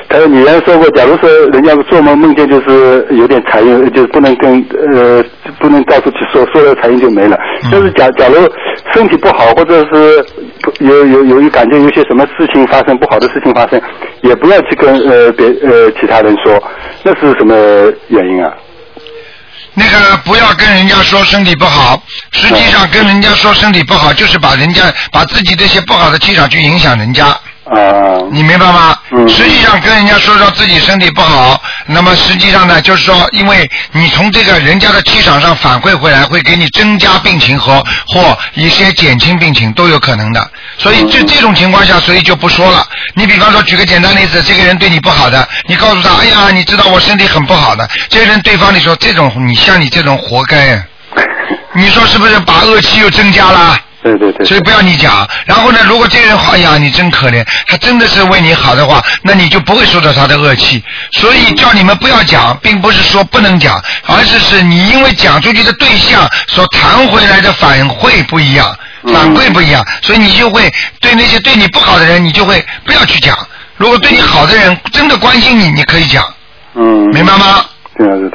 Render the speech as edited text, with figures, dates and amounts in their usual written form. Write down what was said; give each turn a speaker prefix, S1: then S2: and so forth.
S1: 你原来说过，假如说人家做梦见就是有点财运，就是不能到处去说了财运就没了。但是假如身体不好，或者是有感觉有些什么事情发生，不好的事情发生，也不要去跟其他人说，那是什么原因啊？
S2: 那个不要跟人家说身体不好，实际上跟人家说身体不好，就是把自己这些不好的气场去影响人家。你明白吗？实际上跟人家说自己身体不好，那么实际上呢，就是说，因为你从这个人家的气场上反馈回来，会给你增加病情或一些减轻病情都有可能的。所以这种情况下，所以就不说了。你比方说举个简单例子，这个人对你不好的，你告诉他，哎呀，你知道我身体很不好的，这个人对方你说这种像你这种活该，你说是不是把恶气又增加了？
S1: 对对对，
S2: 所以不要你讲。然后呢，如果这个人哎呀你真可怜，他真的是为你好的话，那你就不会受到他的恶气。所以叫你们不要讲，并不是说不能讲，而是你因为讲出去的对象所弹回来的反馈不一样，所以你就会对那些对你不好的人，你就会不要去讲。如果对你好的人真的关心你，你可以讲。明白吗？
S1: 对啊，对